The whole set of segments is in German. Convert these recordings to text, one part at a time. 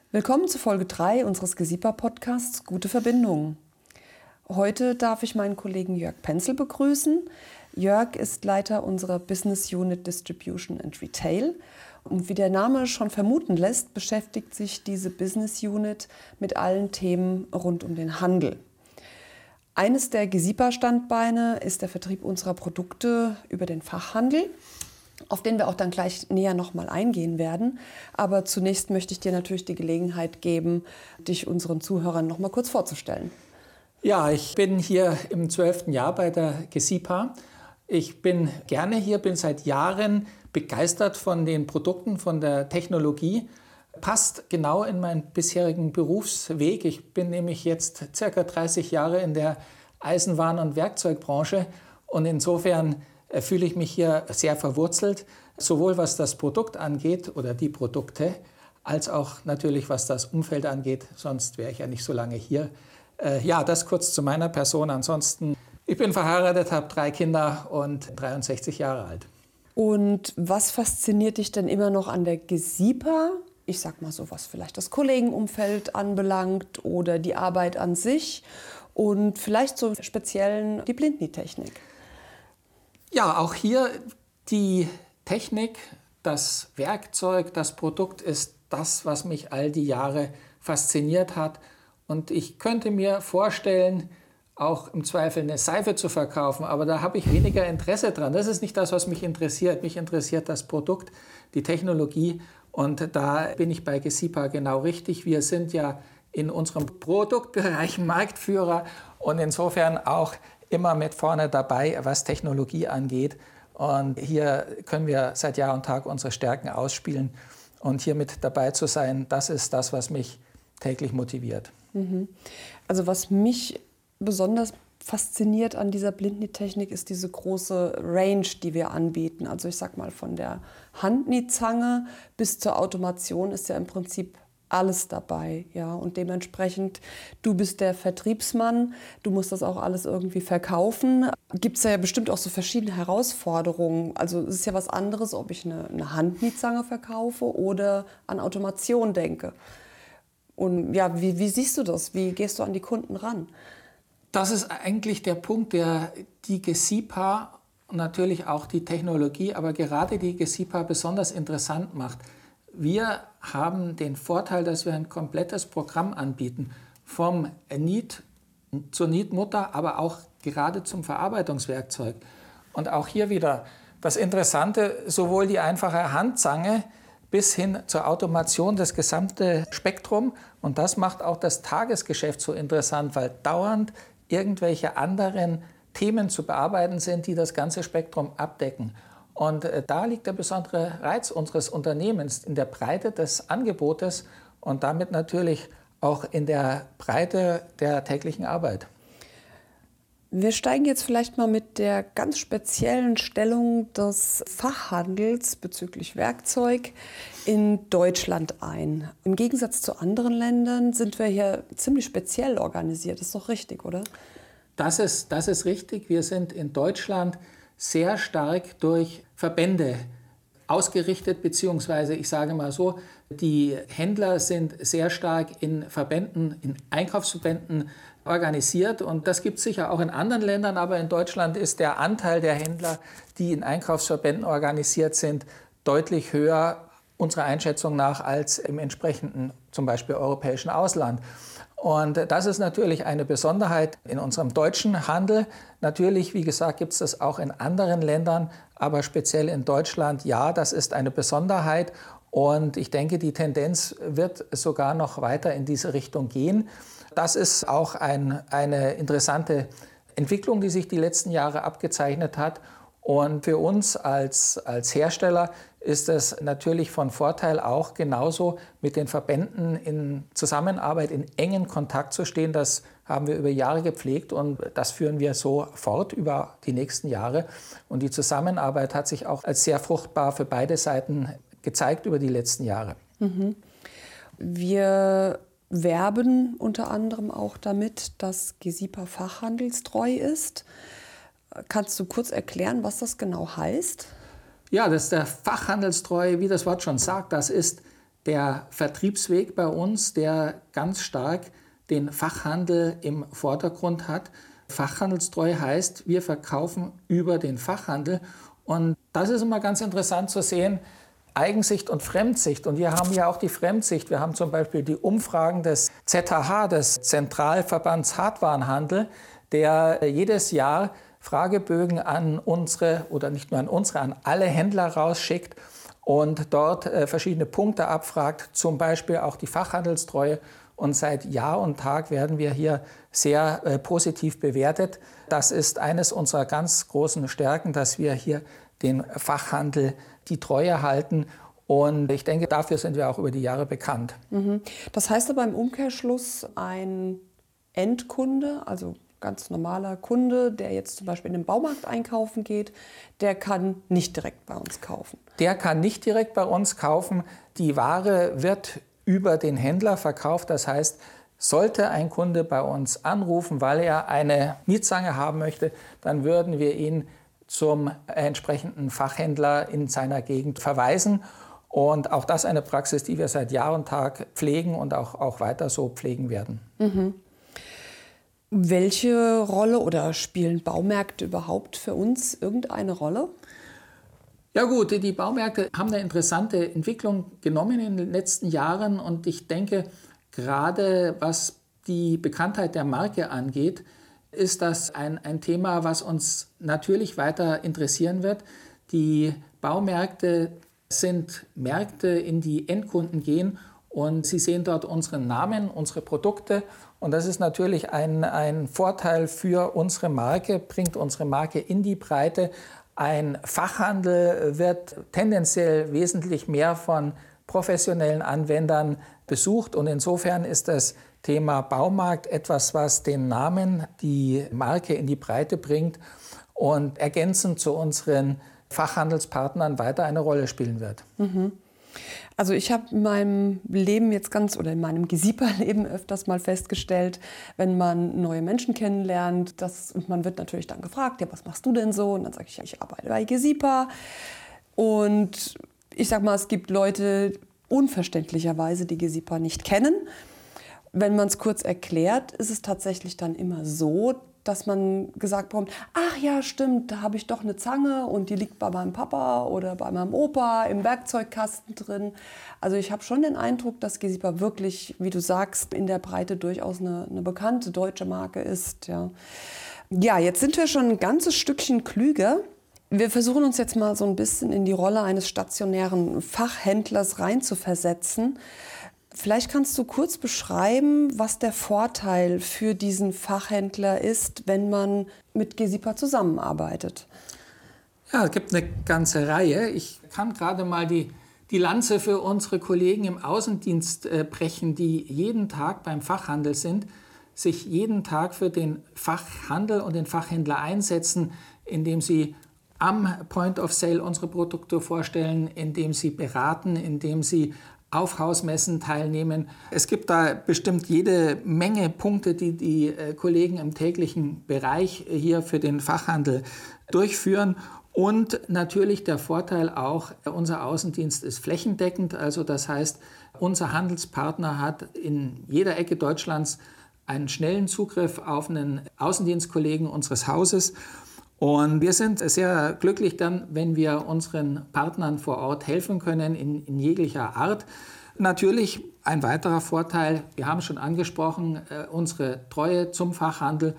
Willkommen zu Folge 3 unseres GESIPA-Podcasts Gute Verbindungen. Heute darf ich meinen Kollegen Jörg Penzel begrüßen. Jörg ist Leiter unserer Business Unit Distribution and Retail. Und wie der Name schon vermuten lässt, beschäftigt sich diese Business Unit mit allen Themen rund um den Handel. Eines der GESIPA-Standbeine ist der Vertrieb unserer Produkte über den Fachhandel, auf den wir auch dann gleich näher nochmal eingehen werden. Aber zunächst möchte ich dir natürlich die Gelegenheit geben, dich unseren Zuhörern nochmal kurz vorzustellen. Ja, ich bin hier im 12. Jahr bei der GESIPA. Ich bin gerne hier, bin seit Jahren begeistert von den Produkten, von der Technologie. Passt genau in meinen bisherigen Berufsweg. Ich bin nämlich jetzt ca. 30 Jahre in der Eisenbahn- und Werkzeugbranche und insofern fühle ich mich hier sehr verwurzelt, sowohl was das Produkt angeht oder die Produkte, als auch natürlich was das Umfeld angeht, sonst wäre ich ja nicht so lange hier. Ja, das kurz zu meiner Person. Ansonsten, ich bin verheiratet, habe 3 Kinder und 63 Jahre alt. Und was fasziniert dich denn immer noch an der GESIPA? Ich sag mal so, was vielleicht das Kollegenumfeld anbelangt oder die Arbeit an sich und vielleicht so speziell die Blindknietechnik. Ja, auch hier die Technik, das Werkzeug, das Produkt ist das, was mich all die Jahre fasziniert hat. Und ich könnte mir vorstellen, auch im Zweifel eine Seife zu verkaufen, aber da habe ich weniger Interesse dran. Das ist nicht das, was mich interessiert. Mich interessiert das Produkt, die Technologie und da bin ich bei GESIPA genau richtig. Wir sind ja in unserem Produktbereich Marktführer und insofern auch immer mit vorne dabei, was Technologie angeht. Und hier können wir seit Jahr und Tag unsere Stärken ausspielen. Und hier mit dabei zu sein, das ist das, was mich täglich motiviert. Also was mich besonders fasziniert an dieser Blindknietechnik ist diese große Range, die wir anbieten. Also ich sag mal, von der Handkniezange bis zur Automation ist ja im Prinzip alles dabei, ja, und dementsprechend, du bist der Vertriebsmann, du musst das auch alles irgendwie verkaufen. Gibt es ja bestimmt auch so verschiedene Herausforderungen. Also es ist ja was anderes, ob ich eine Handkniezange verkaufe oder an Automation denke. Und ja, wie siehst du das? Wie gehst du an die Kunden ran? Das ist eigentlich der Punkt, der die GESIPA und natürlich auch die Technologie, aber gerade die GESIPA besonders interessant macht. Wir haben den Vorteil, dass wir ein komplettes Programm anbieten, vom Niet zur Nietmutter, aber auch gerade zum Verarbeitungswerkzeug. Und auch hier wieder das Interessante, sowohl die einfache Handzange bis hin zur Automation, das gesamte Spektrum. Und das macht auch das Tagesgeschäft so interessant, weil dauernd irgendwelche anderen Themen zu bearbeiten sind, die das ganze Spektrum abdecken. Und da liegt der besondere Reiz unseres Unternehmens in der Breite des Angebotes und damit natürlich auch in der Breite der täglichen Arbeit. Wir steigen jetzt vielleicht mal mit der ganz speziellen Stellung des Fachhandels bezüglich Werkzeug in Deutschland ein. Im Gegensatz zu anderen Ländern sind wir hier ziemlich speziell organisiert. Das ist doch richtig, oder? Das ist richtig. Wir sind in Deutschland sehr stark durch Verbände ausgerichtet, beziehungsweise ich sage mal so, die Händler sind sehr stark in Verbänden, in Einkaufsverbänden organisiert und das gibt es sicher auch in anderen Ländern, aber in Deutschland ist der Anteil der Händler, die in Einkaufsverbänden organisiert sind, deutlich höher unserer Einschätzung nach als im entsprechenden, zum Beispiel europäischen Ausland. Und das ist natürlich eine Besonderheit in unserem deutschen Handel. Natürlich, wie gesagt, gibt es das auch in anderen Ländern, aber speziell in Deutschland, ja, das ist eine Besonderheit. Und ich denke, die Tendenz wird sogar noch weiter in diese Richtung gehen. Das ist auch eine interessante Entwicklung, die sich die letzten Jahre abgezeichnet hat. Und für uns als Hersteller ist es natürlich von Vorteil, auch genauso mit den Verbänden in Zusammenarbeit, in engen Kontakt zu stehen. Das haben wir über Jahre gepflegt und das führen wir so fort über die nächsten Jahre. Und die Zusammenarbeit hat sich auch als sehr fruchtbar für beide Seiten gezeigt über die letzten Jahre. Wir werben unter anderem auch damit, dass GESIPA fachhandelstreu ist. Kannst du kurz erklären, was das genau heißt? Ja, das ist der fachhandelstreu, wie das Wort schon sagt. Das ist der Vertriebsweg bei uns, der ganz stark den Fachhandel im Vordergrund hat. Fachhandelstreue heißt, wir verkaufen über den Fachhandel. Und das ist immer ganz interessant zu sehen, Eigensicht und Fremdsicht. Und wir haben ja auch die Fremdsicht. Wir haben zum Beispiel die Umfragen des ZHH, des Zentralverbands Hartwarenhandel, der jedes Jahr Fragebögen an unsere, oder nicht nur an unsere, an alle Händler rausschickt und dort verschiedene Punkte abfragt, zum Beispiel auch die Fachhandelstreue. Und seit Jahr und Tag werden wir hier sehr positiv bewertet. Das ist eines unserer ganz großen Stärken, dass wir hier den Fachhandel die Treue halten. Und ich denke, dafür sind wir auch über die Jahre bekannt. Das heißt aber im Umkehrschluss, ein Endkunde, also ganz normaler Kunde, der jetzt zum Beispiel in den Baumarkt einkaufen geht, der kann nicht direkt bei uns kaufen. Der kann nicht direkt bei uns kaufen. Die Ware wird über den Händler verkauft. Das heißt, sollte ein Kunde bei uns anrufen, weil er eine Mietzange haben möchte, dann würden wir ihn zum entsprechenden Fachhändler in seiner Gegend verweisen. Und auch das eine Praxis, die wir seit Jahr und Tag pflegen und auch weiter so pflegen werden. Welche Rolle oder spielen Baumärkte überhaupt für uns irgendeine Rolle? Ja gut, die Baumärkte haben eine interessante Entwicklung genommen in den letzten Jahren und ich denke, gerade was die Bekanntheit der Marke angeht, ist das ein Thema, was uns natürlich weiter interessieren wird. Die Baumärkte sind Märkte, in die Endkunden gehen und sie sehen dort unseren Namen, unsere Produkte und das ist natürlich ein Vorteil für unsere Marke, bringt unsere Marke in die Breite. Ein Fachhandel wird tendenziell wesentlich mehr von professionellen Anwendern besucht und insofern ist das Thema Baumarkt etwas, was den Namen, die Marke in die Breite bringt und ergänzend zu unseren Fachhandelspartnern weiter eine Rolle spielen wird. Also ich habe in meinem Leben jetzt in meinem Gesieper-Leben öfters mal festgestellt, wenn man neue Menschen kennenlernt, und man wird natürlich dann gefragt, ja, was machst du denn so? Und dann sage ich, ja, ich arbeite bei Gesieper. Und ich sage mal, es gibt Leute, unverständlicherweise, die Gesieper nicht kennen. Wenn man es kurz erklärt, ist es tatsächlich dann immer so, dass man gesagt bekommt, ach ja, stimmt, da habe ich doch eine Zange und die liegt bei meinem Papa oder bei meinem Opa im Werkzeugkasten drin. Also ich habe schon den Eindruck, dass Gesieper wirklich, wie du sagst, in der Breite durchaus eine bekannte deutsche Marke ist. Ja, jetzt sind wir schon ein ganzes Stückchen klüger. Wir versuchen uns jetzt mal so ein bisschen in die Rolle eines stationären Fachhändlers reinzuversetzen. Vielleicht kannst du kurz beschreiben, was der Vorteil für diesen Fachhändler ist, wenn man mit Gesieper zusammenarbeitet. Ja, es gibt eine ganze Reihe. Ich kann gerade mal die Lanze für unsere Kollegen im Außendienst brechen, die jeden Tag beim Fachhandel sind, sich jeden Tag für den Fachhandel und den Fachhändler einsetzen, indem sie am Point of Sale unsere Produkte vorstellen, indem sie beraten, indem sie auf Hausmessen teilnehmen. Es gibt da bestimmt jede Menge Punkte, die die Kollegen im täglichen Bereich hier für den Fachhandel durchführen. Und natürlich der Vorteil auch, unser Außendienst ist flächendeckend. Also das heißt, unser Handelspartner hat in jeder Ecke Deutschlands einen schnellen Zugriff auf einen Außendienstkollegen unseres Hauses. Und wir sind sehr glücklich dann, wenn wir unseren Partnern vor Ort helfen können in jeglicher Art. Natürlich ein weiterer Vorteil, wir haben schon angesprochen, unsere Treue zum Fachhandel.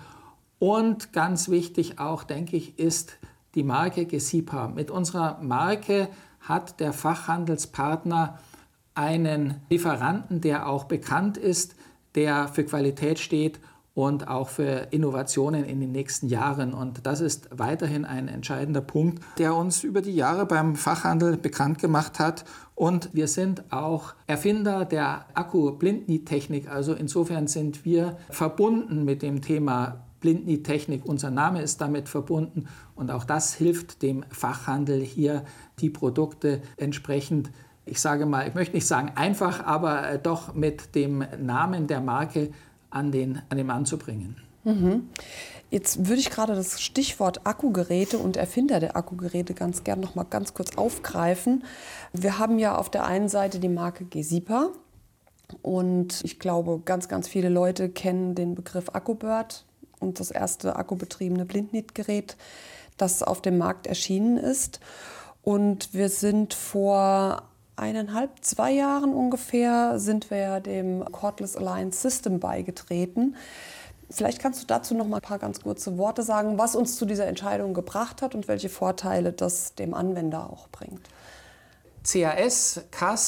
Und ganz wichtig auch, denke ich, ist die Marke Gesieper. Mit unserer Marke hat der Fachhandelspartner einen Lieferanten, der auch bekannt ist, der für Qualität steht und auch für Innovationen in den nächsten Jahren. Und das ist weiterhin ein entscheidender Punkt, der uns über die Jahre beim Fachhandel bekannt gemacht hat. Und wir sind auch Erfinder der Akku-Blindnittechnik. Also insofern sind wir verbunden mit dem Thema Blindnittechnik. Unser Name ist damit verbunden. Und auch das hilft dem Fachhandel hier, die Produkte entsprechend, ich sage mal, ich möchte nicht sagen einfach, aber doch mit dem Namen der Marke an den Mann zu bringen. Jetzt würde ich gerade das Stichwort Akkugeräte und Erfinder der Akkugeräte ganz gern noch mal ganz kurz aufgreifen. Wir haben ja auf der einen Seite die Marke Gesipa und ich glaube, ganz, ganz viele Leute kennen den Begriff Akkubird und das erste akkubetriebene Blindnetgerät, das auf dem Markt erschienen ist. Und wir sind vor 1,5, 2 Jahren ungefähr, sind wir ja dem Cordless Alliance System beigetreten. Vielleicht kannst du dazu noch mal ein paar ganz kurze Worte sagen, was uns zu dieser Entscheidung gebracht hat und welche Vorteile das dem Anwender auch bringt. CAS,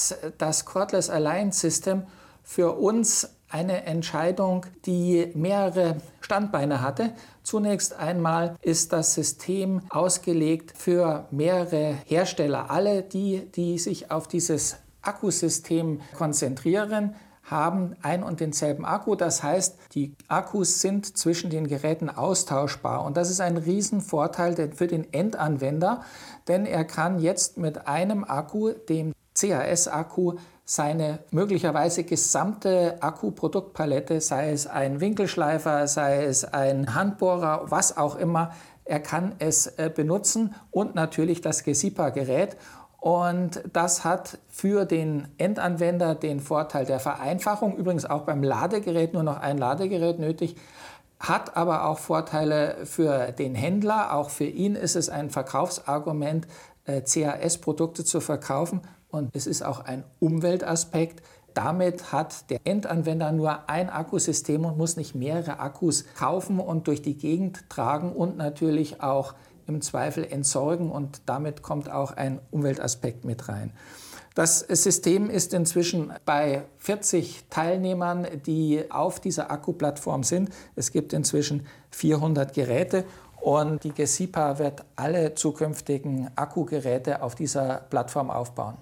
das Cordless Alliance System, für uns eine Entscheidung, die mehrere Standbeine hatte. Zunächst einmal ist das System ausgelegt für mehrere Hersteller. Alle, die sich auf dieses Akkusystem konzentrieren, haben ein und denselben Akku. Das heißt, die Akkus sind zwischen den Geräten austauschbar. Und das ist ein Riesenvorteil für den Endanwender, denn er kann jetzt mit einem Akku, dem CAS-Akku, seine möglicherweise gesamte Akkuproduktpalette, sei es ein Winkelschleifer, sei es ein Handbohrer, was auch immer, er kann es benutzen und natürlich das Gesipa-Gerät. Und das hat für den Endanwender den Vorteil der Vereinfachung, übrigens auch beim Ladegerät nur noch ein Ladegerät nötig, hat aber auch Vorteile für den Händler. Auch für ihn ist es ein Verkaufsargument, CAS-Produkte zu verkaufen. Und es ist auch ein Umweltaspekt. Damit hat der Endanwender nur ein Akkusystem und muss nicht mehrere Akkus kaufen und durch die Gegend tragen und natürlich auch im Zweifel entsorgen, und damit kommt auch ein Umweltaspekt mit rein. Das System ist inzwischen bei 40 Teilnehmern, die auf dieser Akkuplattform sind. Es gibt inzwischen 400 Geräte und die Gesipa wird alle zukünftigen Akkugeräte auf dieser Plattform aufbauen.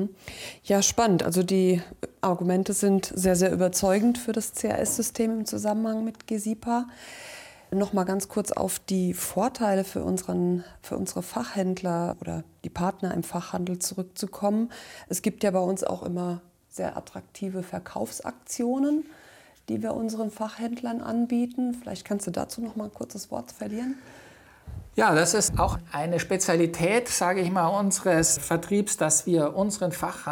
Ja, spannend. Also die Argumente sind sehr, sehr überzeugend für das CAS-System im Zusammenhang mit Gesipa. Noch mal ganz kurz auf die Vorteile für unsere Fachhändler oder die Partner im Fachhandel zurückzukommen. Es gibt ja bei uns auch immer sehr attraktive Verkaufsaktionen, die wir unseren Fachhändlern anbieten. Vielleicht kannst du dazu noch mal ein kurzes Wort verlieren. Ja, das ist auch eine Spezialität, sage ich mal, unseres Vertriebs, dass wir unseren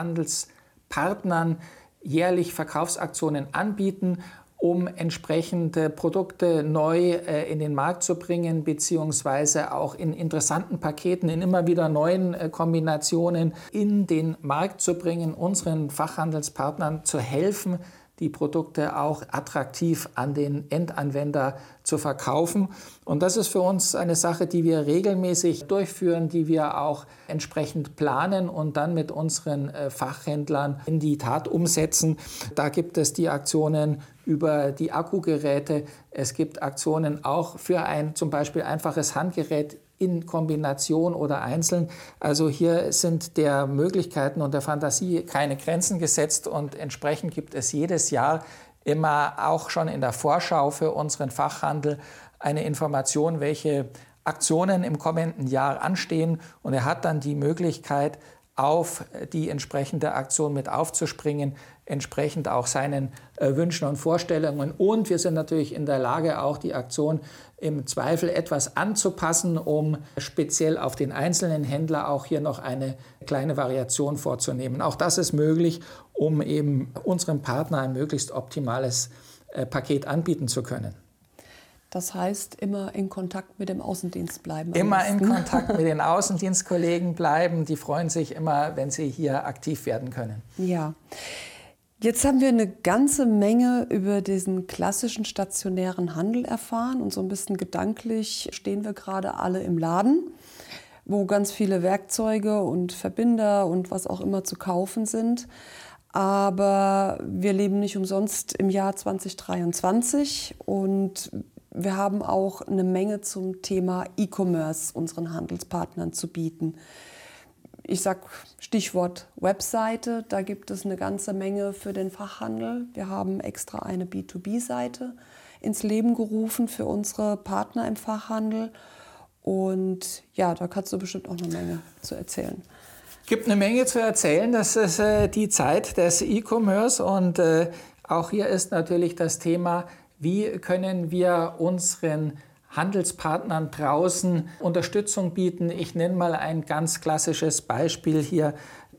Fachhandelspartnern jährlich Verkaufsaktionen anbieten, um entsprechende Produkte neu in den Markt zu bringen, beziehungsweise auch in interessanten Paketen, in immer wieder neuen Kombinationen in den Markt zu bringen, unseren Fachhandelspartnern zu helfen, die Produkte auch attraktiv an den Endanwender zu verkaufen. Und das ist für uns eine Sache, die wir regelmäßig durchführen, die wir auch entsprechend planen und dann mit unseren Fachhändlern in die Tat umsetzen. Da gibt es die Aktionen über die Akkugeräte. Es gibt Aktionen auch für ein zum Beispiel einfaches Handgerät in Kombination oder einzeln. Also hier sind der Möglichkeiten und der Fantasie keine Grenzen gesetzt und entsprechend gibt es jedes Jahr immer auch schon in der Vorschau für unseren Fachhandel eine Information, welche Aktionen im kommenden Jahr anstehen, und er hat dann die Möglichkeit, auf die entsprechende Aktion mit aufzuspringen, entsprechend auch seinen Wünschen und Vorstellungen. Und wir sind natürlich in der Lage, auch die Aktion im Zweifel etwas anzupassen, um speziell auf den einzelnen Händler auch hier noch eine kleine Variation vorzunehmen. Auch das ist möglich, um eben unserem Partner ein möglichst optimales Paket anbieten zu können. Das heißt, immer in Kontakt mit dem Außendienst bleiben. Immer in Kontakt mit den Außendienstkollegen bleiben. Die freuen sich immer, wenn sie hier aktiv werden können. Ja. Jetzt haben wir eine ganze Menge über diesen klassischen stationären Handel erfahren und so ein bisschen gedanklich stehen wir gerade alle im Laden, wo ganz viele Werkzeuge und Verbinder und was auch immer zu kaufen sind. Aber wir leben nicht umsonst im Jahr 2023 und wir haben auch eine Menge zum Thema E-Commerce unseren Handelspartnern zu bieten. Ich sage Stichwort Webseite, da gibt es eine ganze Menge für den Fachhandel. Wir haben extra eine B2B-Seite ins Leben gerufen für unsere Partner im Fachhandel. Und ja, da kannst du bestimmt auch eine Menge zu erzählen. Es gibt eine Menge zu erzählen. Das ist die Zeit des E-Commerce und auch hier ist natürlich das Thema, wie können wir unseren Handelspartnern draußen Unterstützung bieten. Ich nenne mal ein ganz klassisches Beispiel hier,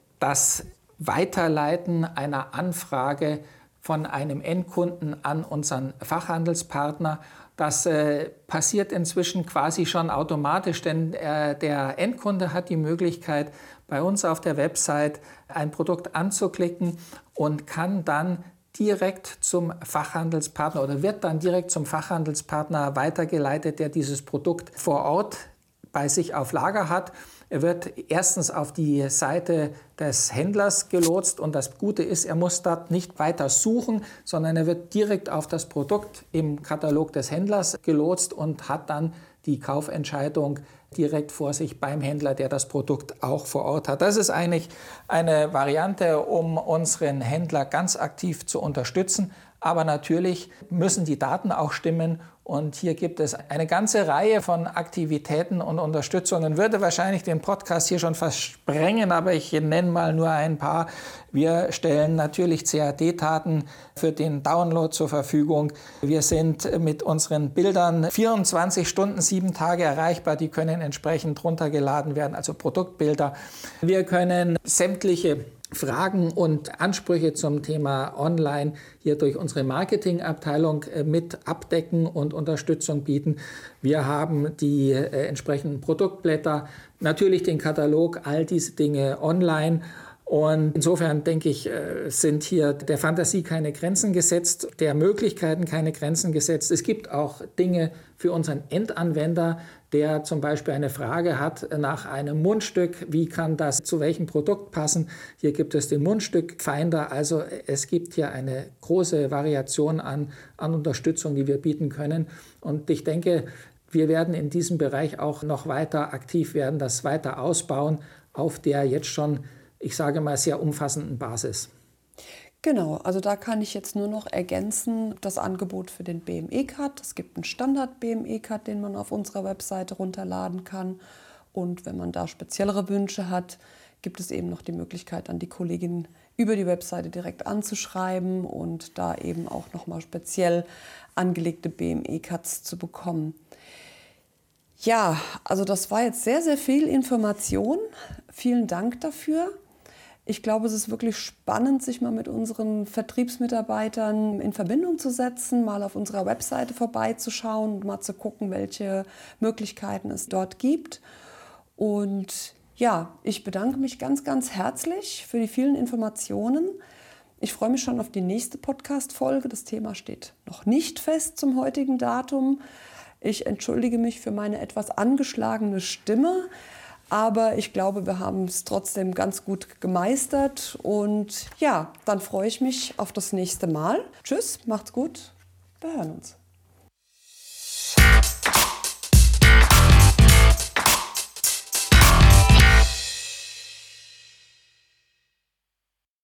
das Weiterleiten einer Anfrage von einem Endkunden an unseren Fachhandelspartner. Das passiert inzwischen quasi schon automatisch, denn der Endkunde hat die Möglichkeit, bei uns auf der Website ein Produkt anzuklicken und kann dann direkt zum Fachhandelspartner oder wird dann direkt zum Fachhandelspartner weitergeleitet, der dieses Produkt vor Ort bei sich auf Lager hat. Er wird erstens auf die Seite des Händlers gelotst und das Gute ist, er muss dort nicht weiter suchen, sondern er wird direkt auf das Produkt im Katalog des Händlers gelotst und hat dann die Kaufentscheidung direkt vor sich beim Händler, der das Produkt auch vor Ort hat. Das ist eigentlich eine Variante, um unseren Händler ganz aktiv zu unterstützen. Aber natürlich müssen die Daten auch stimmen. Und hier gibt es eine ganze Reihe von Aktivitäten und Unterstützungen. Würde wahrscheinlich den Podcast hier schon fast sprengen, aber ich nenne mal nur ein paar. Wir stellen natürlich CAD-Daten für den Download zur Verfügung. Wir sind mit unseren Bildern 24 Stunden, 7 Tage erreichbar. Die können entsprechend runtergeladen werden, also Produktbilder. Wir können sämtliche Fragen und Ansprüche zum Thema Online hier durch unsere Marketingabteilung mit abdecken und Unterstützung bieten. Wir haben die entsprechenden Produktblätter, natürlich den Katalog, all diese Dinge online. Und insofern denke ich, sind hier der Fantasie keine Grenzen gesetzt, der Möglichkeiten keine Grenzen gesetzt. Es gibt auch Dinge für unseren Endanwender, der zum Beispiel eine Frage hat nach einem Mundstück. Wie kann das zu welchem Produkt passen? Hier gibt es den Mundstückfinder. Also es gibt hier eine große Variation an Unterstützung, die wir bieten können. Und ich denke, wir werden in diesem Bereich auch noch weiter aktiv werden, das weiter ausbauen auf der jetzt schon, ich sage mal, sehr umfassenden Basis. Genau, also da kann ich jetzt nur noch ergänzen, das Angebot für den BME-Card. Es gibt einen Standard-BME-Card, den man auf unserer Webseite runterladen kann. Und wenn man da speziellere Wünsche hat, gibt es eben noch die Möglichkeit, an die Kollegin über die Webseite direkt anzuschreiben und da eben auch nochmal speziell angelegte BME-Cards zu bekommen. Ja, also das war jetzt sehr, sehr viel Information. Vielen Dank dafür. Ich glaube, es ist wirklich spannend, sich mal mit unseren Vertriebsmitarbeitern in Verbindung zu setzen, mal auf unserer Webseite vorbeizuschauen und mal zu gucken, welche Möglichkeiten es dort gibt. Und ja, ich bedanke mich ganz, ganz herzlich für die vielen Informationen. Ich freue mich schon auf die nächste Podcast-Folge. Das Thema steht noch nicht fest zum heutigen Datum. Ich entschuldige mich für meine etwas angeschlagene Stimme. Aber ich glaube, wir haben es trotzdem ganz gut gemeistert. Und ja, dann freue ich mich auf das nächste Mal. Tschüss, macht's gut, wir hören uns.